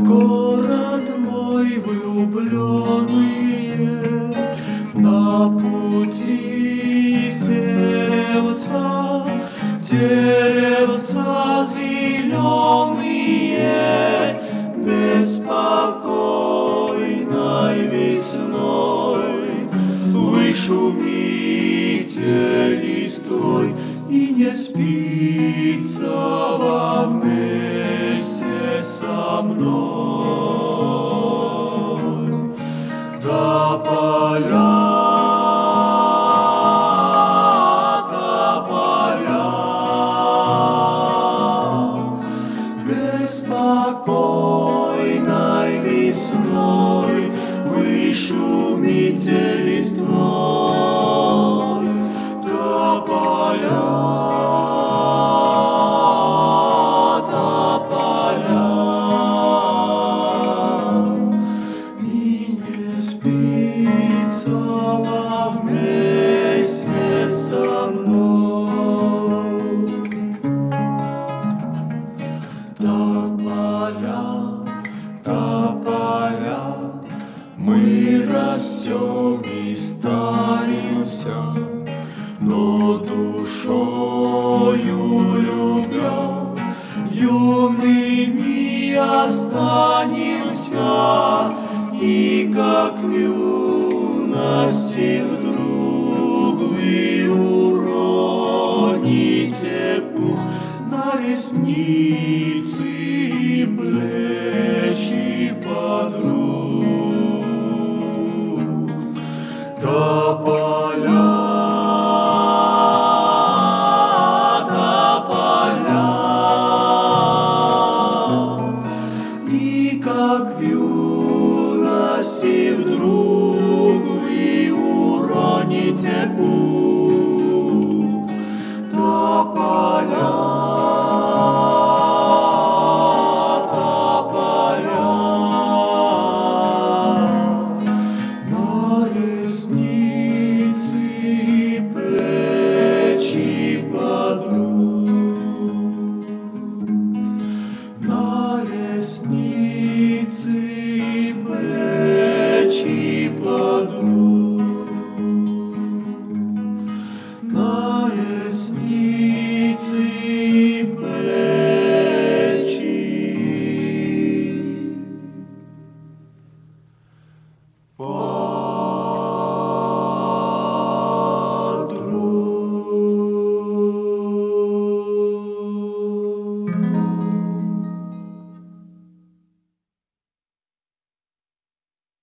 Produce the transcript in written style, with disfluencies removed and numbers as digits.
Город мой влюбленные, на пути деревца, деревца зеленые, беспокойной весной. Вы шумите листвой, и не спится вам вместе со мной. Тополя, тополя, беспокойной весной вы шумите листвой. Тополя, тополя, и не спится вам вместе со мной. Тополя, тополя, мы растем и старимся, но душою любя юными останемся. И как в юности вдруг вы уроните пух на ресницы и плечи подруг. Тополя, как в юности вдруг вы уроните пух. Тополя, тополя, на ресницы и плечи подруг. На ресницы и плечи подруг.